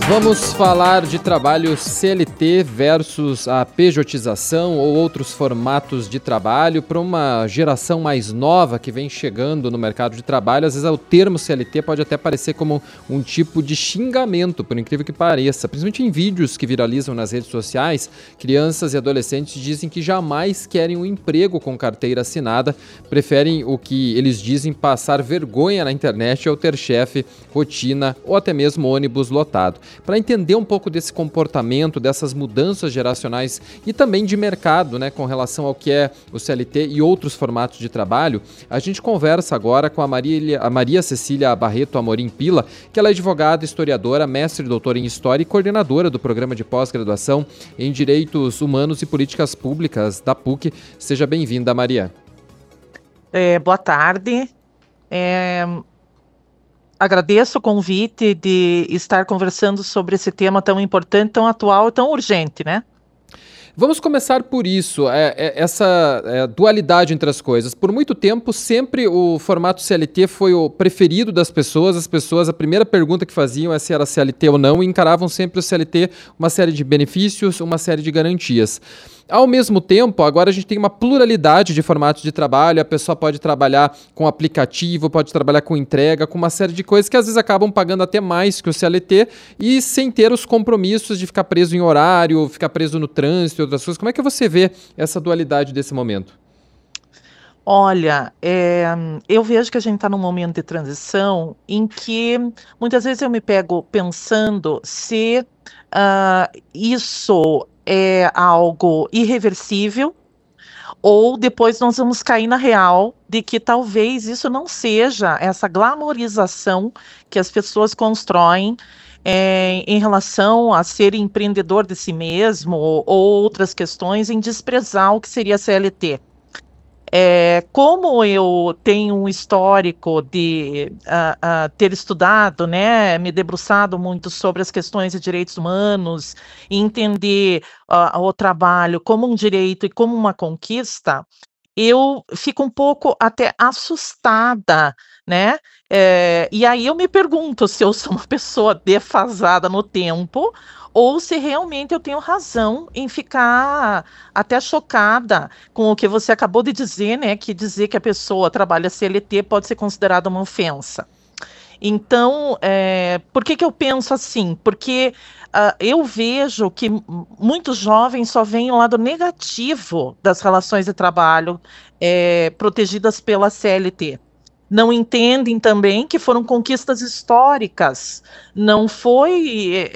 Vamos falar de trabalho CLT versus a pejotização ou outros formatos de trabalho para uma geração mais nova que vem chegando no mercado de trabalho. Às vezes o termo CLT pode até parecer como um tipo de xingamento, por incrível que pareça. Principalmente em vídeos que viralizam nas redes sociais, crianças e adolescentes dizem que jamais querem um emprego com carteira assinada, preferem o que eles dizem passar vergonha na internet ou ter chefe, rotina ou até mesmo ônibus lotado. Para entender um pouco desse comportamento, dessas mudanças geracionais e também de mercado, né, com relação ao que é o CLT e outros formatos de trabalho, a gente conversa agora com a Maria Cecília Barreto Amorim Pila, que ela é advogada, historiadora, mestre e doutora em História e coordenadora do programa de pós-graduação em Direitos Humanos e Políticas Públicas da PUC. Seja bem-vinda, Maria. Boa tarde. Agradeço o convite de estar conversando sobre esse tema tão importante, tão atual e tão urgente, né? Vamos começar por isso, essa dualidade entre as coisas. Por muito tempo, sempre o formato CLT foi o preferido das pessoas. As pessoas, a primeira pergunta que faziam é se era CLT ou não, e encaravam sempre o CLT uma série de benefícios, uma série de garantias. Ao mesmo tempo, agora a gente tem uma pluralidade de formatos de trabalho, a pessoa pode trabalhar com aplicativo, pode trabalhar com entrega, com uma série de coisas que às vezes acabam pagando até mais que o CLT e sem ter os compromissos de ficar preso em horário, ficar preso no trânsito e outras coisas. Como é que você vê essa dualidade desse momento? Olha, eu vejo que a gente está num momento de transição em que muitas vezes eu me pego pensando se isso é algo irreversível ou depois nós vamos cair na real de que talvez isso não seja essa glamorização que as pessoas constroem em relação a ser empreendedor de si mesmo ou outras questões em desprezar o que seria a CLT. Como eu tenho um histórico de ter estudado, né, me debruçado muito sobre as questões de direitos humanos e entender o trabalho como um direito e como uma conquista, eu fico um pouco até assustada, né? E aí eu me pergunto se eu sou uma pessoa defasada no tempo ou se realmente eu tenho razão em ficar até chocada com o que você acabou de dizer, né? Que dizer que a pessoa trabalha CLT pode ser considerada uma ofensa. Então, por que eu penso assim? Porque eu vejo que muitos jovens só veem o lado negativo das relações de trabalho protegidas pela CLT. Não entendem também que foram conquistas históricas, não foi,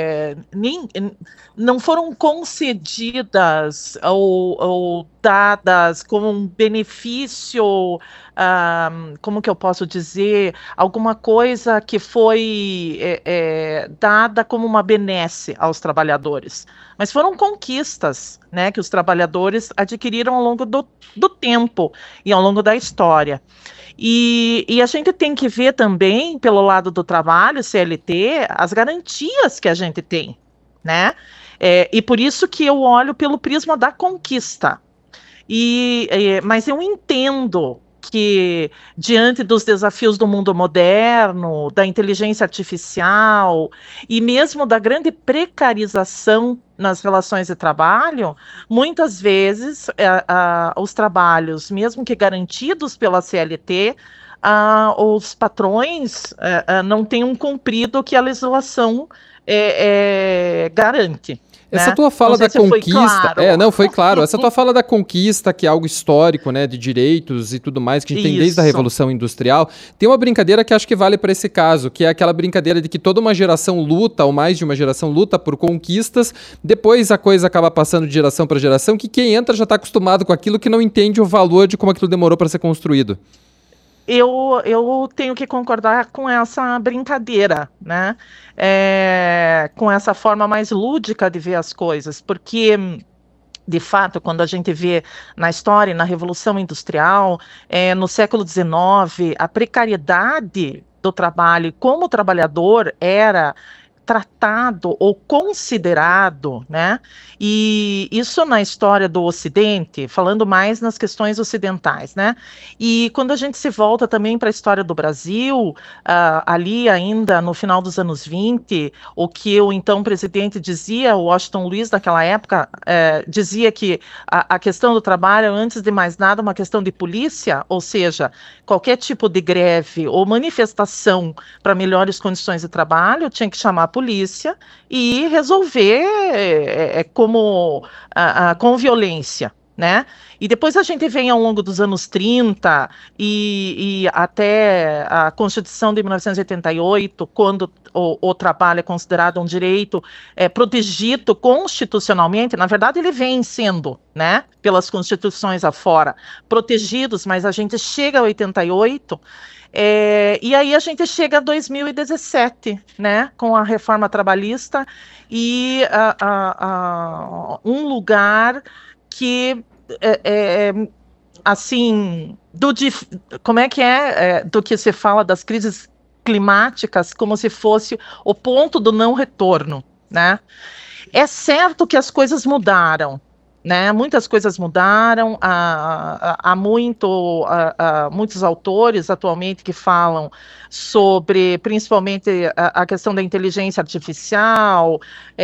não foram concedidas ou dadas como um benefício, como que eu posso dizer, alguma coisa que foi dada como uma benesse aos trabalhadores, mas foram conquistas, né, que os trabalhadores adquiriram ao longo do tempo e ao longo da história. E a gente tem que ver também, pelo lado do trabalho, CLT, as garantias que a gente tem, né? E por isso que eu olho pelo prisma da conquista. Mas eu entendo que, diante dos desafios do mundo moderno, da inteligência artificial e mesmo da grande precarização nas relações de trabalho, muitas vezes os trabalhos, mesmo que garantidos pela CLT, os patrões não têm cumprido o que a legislação garante. Essa né? tua fala da conquista, claro. Não, foi claro. Essa tua fala da conquista, que é algo histórico, né, de direitos e tudo mais, que a gente tem desde a Revolução Industrial, tem uma brincadeira que acho que vale para esse caso, que é aquela brincadeira de que toda uma geração luta, ou mais de uma geração luta por conquistas, depois a coisa acaba passando de geração para geração, que quem entra já está acostumado com aquilo, que não entende o valor de como aquilo demorou para ser construído. Eu tenho que concordar com essa brincadeira, né? Com essa forma mais lúdica de ver as coisas, porque, de fato, quando a gente vê na história, na Revolução Industrial, no século XIX, a precariedade do trabalho, como o trabalhador era tratado ou considerado, né? E isso na história do Ocidente, falando mais nas questões ocidentais, né? E quando a gente se volta também para a história do Brasil, ali ainda no final dos anos 20, o que o então presidente dizia, o Washington Luiz, naquela época, dizia que a questão do trabalho, antes de mais nada, uma questão de polícia, ou seja, qualquer tipo de greve ou manifestação para melhores condições de trabalho tinha que chamar a polícia e resolver com violência, né? E depois a gente vem ao longo dos anos 30 e até a Constituição de 1988, quando o trabalho é considerado um direito protegido constitucionalmente. Na verdade, ele vem sendo, né, pelas constituições afora, protegidos, mas a gente chega a 88, e aí a gente chega a 2017, né, com a reforma trabalhista e um lugar que assim, como é que do que se fala das crises climáticas como se fosse o ponto do não retorno, né? É certo que as coisas mudaram, né? Muitas coisas mudaram. Há muitos autores atualmente que falam sobre, principalmente, a questão da inteligência artificial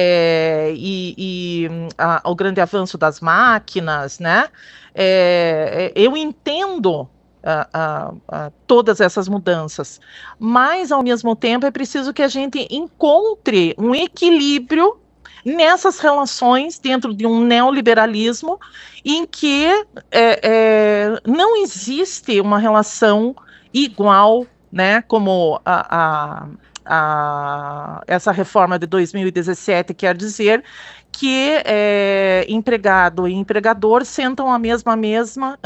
o grande avanço das máquinas, né? Eu entendo todas essas mudanças, mas, ao mesmo tempo, é preciso que a gente encontre um equilíbrio nessas relações dentro de um neoliberalismo em que não existe uma relação igual, né, como essa reforma de 2017 quer dizer, que empregado e empregador sentam à mesma mesa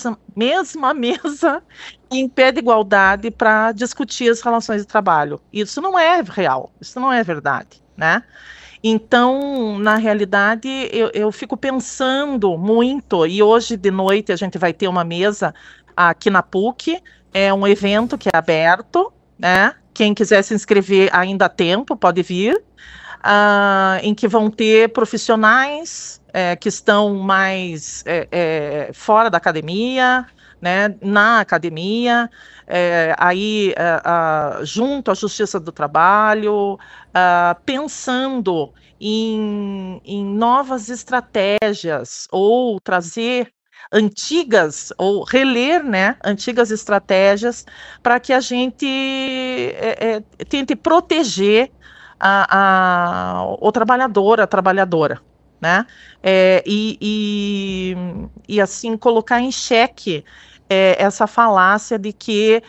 em pé de igualdade para discutir as relações de trabalho. Isso não é real, isso não é verdade, né? Então, na realidade, eu fico pensando muito, e hoje de noite a gente vai ter uma mesa aqui na PUC, é um evento que é aberto, né? Quem quiser se inscrever ainda há tempo, pode vir, em que vão ter profissionais que estão mais fora da academia, né, na academia, junto à Justiça do Trabalho, pensando em novas estratégias, ou trazer antigas, ou reler, né, antigas estratégias, para que a gente tente proteger o trabalhador, a trabalhadora, né? E assim colocar em xeque essa falácia de que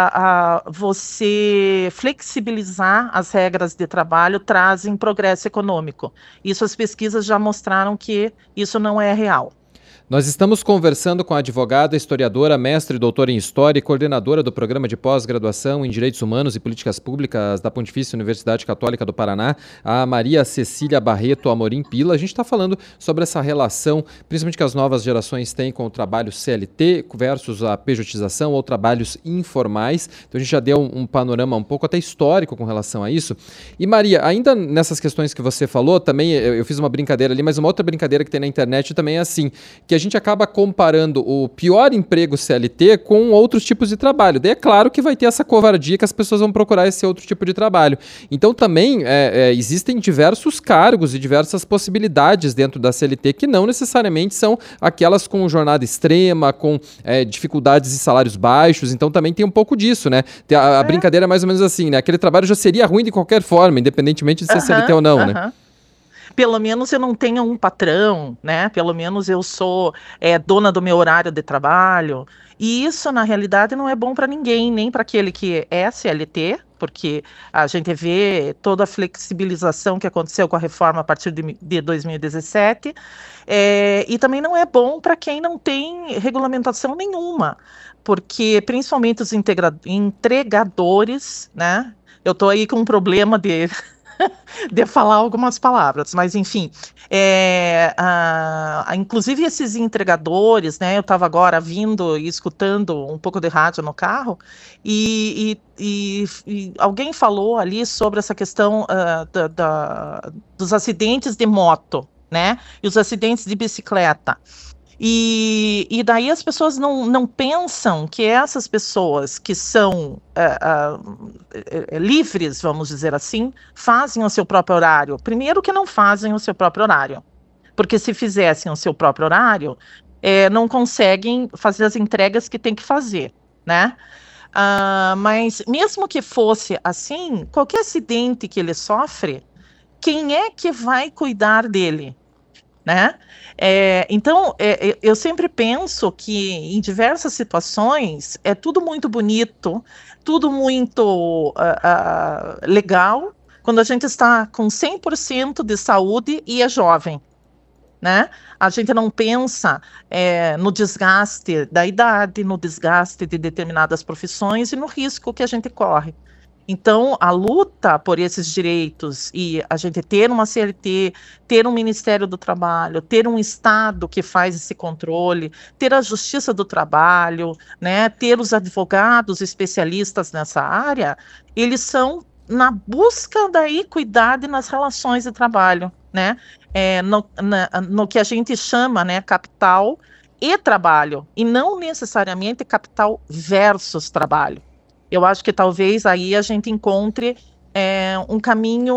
você flexibilizar as regras de trabalho trazem progresso econômico. Isso as pesquisas já mostraram que isso não é real. Nós estamos conversando com a advogada, historiadora, mestre e doutora em História e coordenadora do Programa de Pós-Graduação em Direitos Humanos e Políticas Públicas da Pontifícia Universidade Católica do Paraná, a Maria Cecília Barreto Amorim Pila. A gente está falando sobre essa relação, principalmente que as novas gerações têm com o trabalho CLT versus a pejotização ou trabalhos informais. Então a gente já deu um panorama um pouco até histórico com relação a isso. E Maria, ainda nessas questões que você falou, também eu fiz uma brincadeira ali, mas uma outra brincadeira que tem na internet também é assim, que a gente acaba comparando o pior emprego CLT com outros tipos de trabalho. Daí é claro que vai ter essa covardia que as pessoas vão procurar esse outro tipo de trabalho. Então também existem diversos cargos e diversas possibilidades dentro da CLT que não necessariamente são aquelas com jornada extrema, com dificuldades e salários baixos. Então também tem um pouco disso, né? A brincadeira é mais ou menos assim, né? Aquele trabalho já seria ruim de qualquer forma, independentemente de ser CLT ou não, né? Pelo menos eu não tenho um patrão, né? Pelo menos eu sou dona do meu horário de trabalho. E isso, na realidade, não é bom para ninguém, nem para aquele que é CLT, porque a gente vê toda a flexibilização que aconteceu com a reforma a partir de 2017, e também não é bom para quem não tem regulamentação nenhuma, porque principalmente os entregadores, né? Eu estou aí com um problema de falar algumas palavras, mas enfim, inclusive esses entregadores, né? Eu estava agora vindo e escutando um pouco de rádio no carro, e alguém falou ali sobre essa questão dos acidentes de moto, né? E os acidentes de bicicleta. E daí as pessoas não pensam que essas pessoas que são livres, vamos dizer assim, fazem o seu próprio horário. Primeiro que não fazem o seu próprio horário, porque se fizessem o seu próprio horário, não conseguem fazer as entregas que tem que fazer, né? Mas mesmo que fosse assim, qualquer acidente que ele sofre, quem é que vai cuidar dele? Né? Então, eu sempre penso que em diversas situações é tudo muito bonito, tudo muito legal, quando a gente está com 100% de saúde e é jovem, né? A gente não pensa no desgaste da idade, no desgaste de determinadas profissões e no risco que a gente corre. Então, a luta por esses direitos e a gente ter uma CLT, ter um Ministério do Trabalho, ter um Estado que faz esse controle, ter a Justiça do Trabalho, né, ter os advogados especialistas nessa área, eles são na busca da equidade nas relações de trabalho, né, no que a gente chama, né, capital e trabalho, e não necessariamente capital versus trabalho. Eu acho que talvez aí a gente encontre um caminho,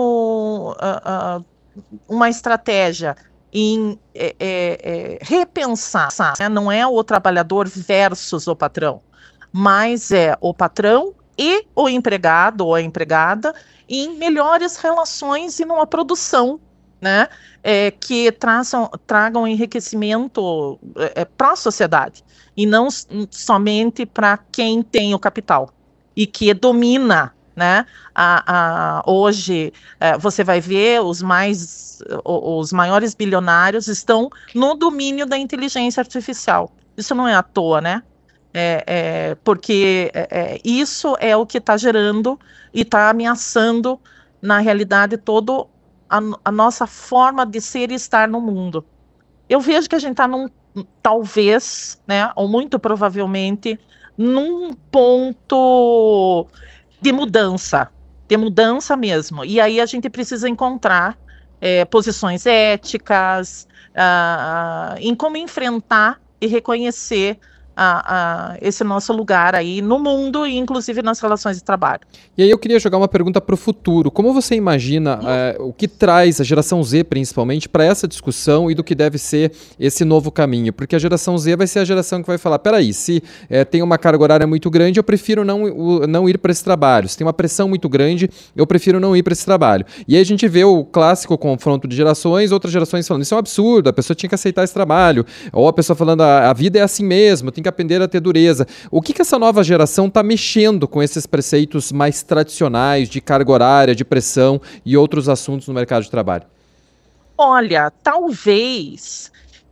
uma estratégia em repensar, né? Não é o trabalhador versus o patrão, mas é o patrão e o empregado ou a empregada em melhores relações e numa produção, né? Que tragam enriquecimento para a sociedade e não somente para quem tem o capital e que domina, né? Hoje você vai ver os maiores bilionários estão no domínio da inteligência artificial. Isso não é à toa, né? Porque isso é o que está gerando e está ameaçando, na realidade, toda a nossa forma de ser e estar no mundo. Eu vejo que a gente está talvez, né, ou muito provavelmente, num ponto de mudança mesmo. E aí a gente precisa encontrar posições éticas, em como enfrentar e reconhecer esse nosso lugar aí no mundo e inclusive nas relações de trabalho. E aí eu queria jogar uma pergunta para o futuro. Como você imagina o que traz a geração Z, principalmente, para essa discussão e do que deve ser esse novo caminho? Porque a geração Z vai ser a geração que vai falar, peraí, se tem uma carga horária muito grande, eu prefiro não ir para esse trabalho. Se tem uma pressão muito grande, eu prefiro não ir para esse trabalho. E aí a gente vê o clássico confronto de gerações, outras gerações falando, isso é um absurdo, a pessoa tinha que aceitar esse trabalho. Ou a pessoa falando, a vida é assim mesmo, tem que aprender a ter dureza. O que essa nova geração está mexendo com esses preceitos mais tradicionais de carga horária, de pressão e outros assuntos no mercado de trabalho? Olha, talvez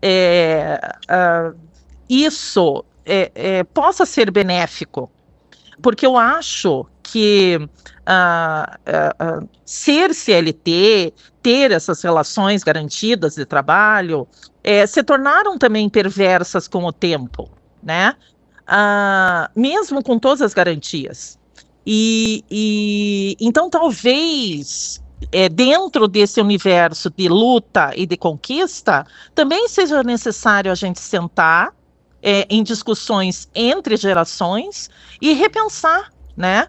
isso possa ser benéfico, porque eu acho que ser CLT, ter essas relações garantidas de trabalho, se tornaram também perversas com o tempo, né? Mesmo com todas as garantias. Então, talvez, dentro desse universo de luta e de conquista, também seja necessário a gente sentar em discussões entre gerações e repensar, né,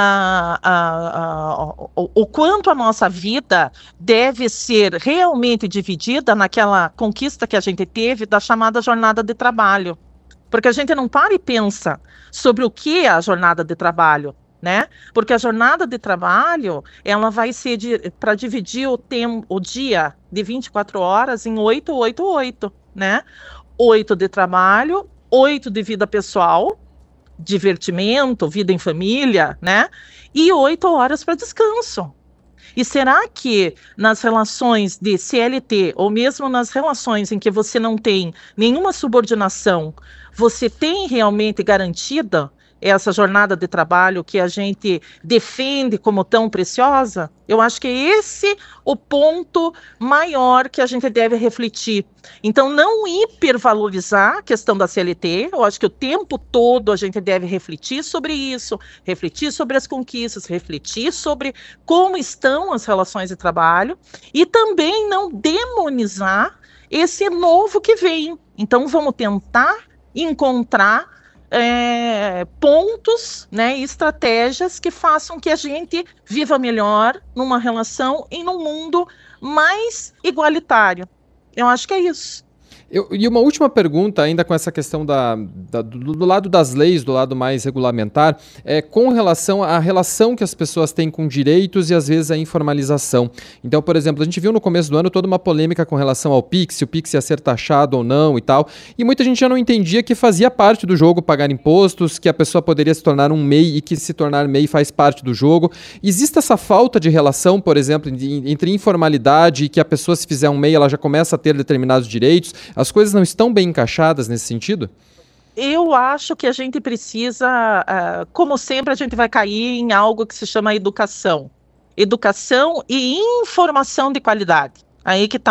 o quanto a nossa vida deve ser realmente dividida naquela conquista que a gente teve da chamada jornada de trabalho. Porque a gente não para e pensa sobre o que é a jornada de trabalho, né? Porque a jornada de trabalho, ela vai ser para dividir o dia de 24 horas em 8, 8, 8, né? 8 de trabalho, 8 de vida pessoal, divertimento, vida em família, né? E 8 horas para descanso. E será que nas relações de CLT, ou mesmo nas relações em que você não tem nenhuma subordinação, você tem realmente garantida essa jornada de trabalho que a gente defende como tão preciosa? Eu acho que é esse o ponto maior que a gente deve refletir. Então, não hipervalorizar a questão da CLT, eu acho que o tempo todo a gente deve refletir sobre isso, refletir sobre as conquistas, refletir sobre como estão as relações de trabalho e também não demonizar esse novo que vem. Então, vamos tentar encontrar pontos, né, estratégias que façam que a gente viva melhor numa relação e num mundo mais igualitário. Eu acho que é isso. E uma última pergunta, ainda com essa questão do lado das leis, do lado mais regulamentar, com relação à relação que as pessoas têm com direitos e, às vezes, a informalização. Então, por exemplo, a gente viu no começo do ano toda uma polêmica com relação ao Pix, se o Pix ia ser taxado ou não e tal, e muita gente já não entendia que fazia parte do jogo pagar impostos, que a pessoa poderia se tornar um MEI e que se tornar MEI faz parte do jogo. Existe essa falta de relação, por exemplo, entre informalidade e que a pessoa, se fizer um MEI, ela já começa a ter determinados direitos. As coisas não estão bem encaixadas nesse sentido? Eu acho que a gente precisa, como sempre, a gente vai cair em algo que se chama educação. Educação e informação de qualidade. Aí que está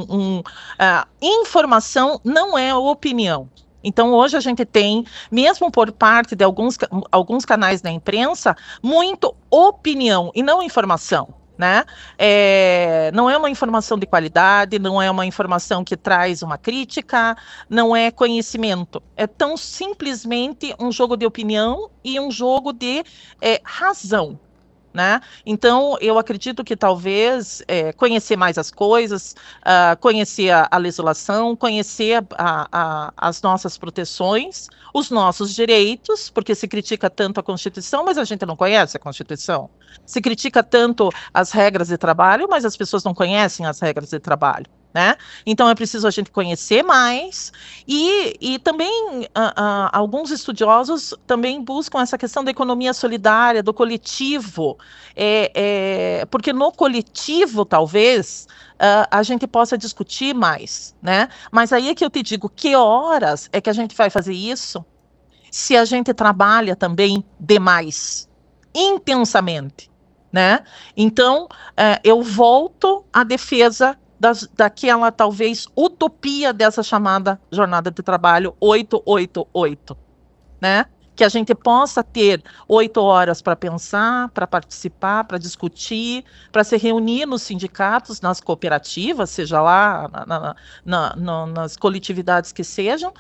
informação não é opinião. Então, hoje a gente tem, mesmo por parte de alguns canais da imprensa, muito opinião e não informação. Né? Não é uma informação de qualidade, não é uma informação que traz uma crítica, não é conhecimento. É tão simplesmente um jogo de opinião e um jogo de razão. Né? Então, eu acredito que talvez conhecer mais as coisas, conhecer a legislação, conhecer as nossas proteções, os nossos direitos, porque se critica tanto a Constituição, mas a gente não conhece a Constituição. Se critica tanto as regras de trabalho, mas as pessoas não conhecem as regras de trabalho. Né? Então é preciso a gente conhecer mais e também alguns estudiosos também buscam essa questão da economia solidária, do coletivo, porque no coletivo talvez a gente possa discutir mais, né? Mas aí é que eu te digo, que horas é que a gente vai fazer isso se a gente trabalha também demais, intensamente, né? Então eu volto à defesa daquela, talvez, utopia dessa chamada jornada de trabalho 888, né? Que a gente possa ter 8 horas para pensar, para participar, para discutir, para se reunir nos sindicatos, nas cooperativas, seja lá nas coletividades que sejam,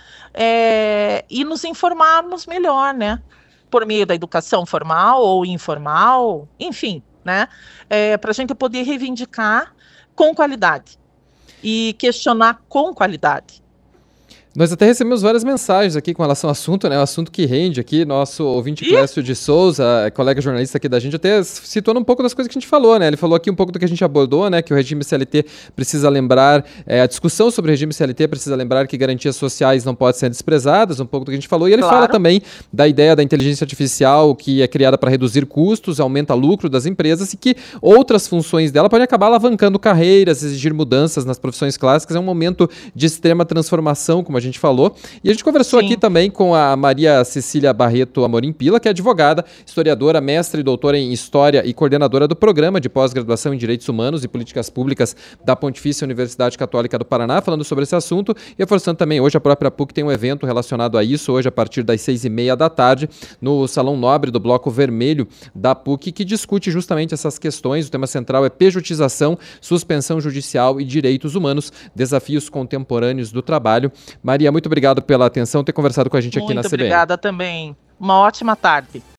e nos informarmos melhor, né? Por meio da educação formal ou informal, enfim, né? Para a gente poder reivindicar com qualidade e questionar com qualidade. Nós até recebemos várias mensagens aqui com relação ao assunto, né? O assunto que rende aqui, nosso ouvinte Clécio de Souza, colega jornalista aqui da gente, até situando um pouco das coisas que a gente falou, né? Ele falou aqui um pouco do que a gente abordou, né? Que o regime CLT precisa lembrar, a discussão sobre o regime CLT precisa lembrar que garantias sociais não podem ser desprezadas, um pouco do que a gente falou. E ele fala também da ideia da inteligência artificial que é criada para reduzir custos, aumenta lucro das empresas e que outras funções dela podem acabar alavancando carreiras, exigir mudanças nas profissões clássicas. É um momento de extrema transformação, como a gente falou. E a gente conversou aqui também com a Maria Cecília Barreto Amorim Pila, que é advogada, historiadora, mestre e doutora em História e coordenadora do Programa de Pós-Graduação em Direitos Humanos e Políticas Públicas da Pontifícia Universidade Católica do Paraná, falando sobre esse assunto e reforçando também, hoje a própria PUC tem um evento relacionado a isso, hoje a partir das 6h30 da tarde, no Salão Nobre do Bloco Vermelho da PUC, que discute justamente essas questões. O tema central é pejotização, suspensão judicial e direitos humanos, desafios contemporâneos do trabalho. Maria, muito obrigado pela atenção, ter conversado com a gente aqui na CBN. Muito obrigada também. Uma ótima tarde.